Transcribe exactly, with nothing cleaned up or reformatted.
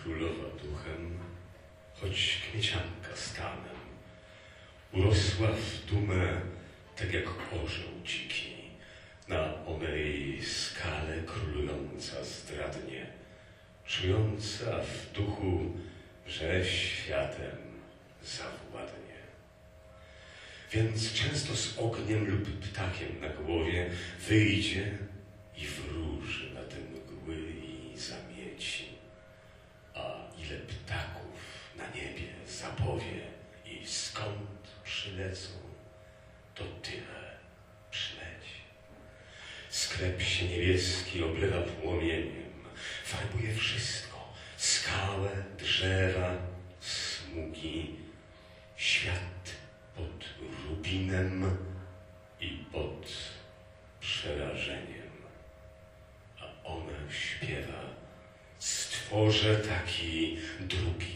królowa duchem, choć kmiecianka stanem. Urosła w dumę, tak jak orzeł dziki, na onej skale królująca zdradnie, czująca w duchu, że światem zawładnie. Więc często z ogniem lub ptakiem na głowie wyjdzie i wróży na te mgły i zamieci. A ile ptaków na niebie zapowie i skąd przylecą, to tyle przyleci. Sklep się niebieski oblewa płomieniem, farbuje wszystko, skałę, drzewa, smugi, świat pod rubinem i pod przerażeniem. A ona śpiewa: stworzę taki drugi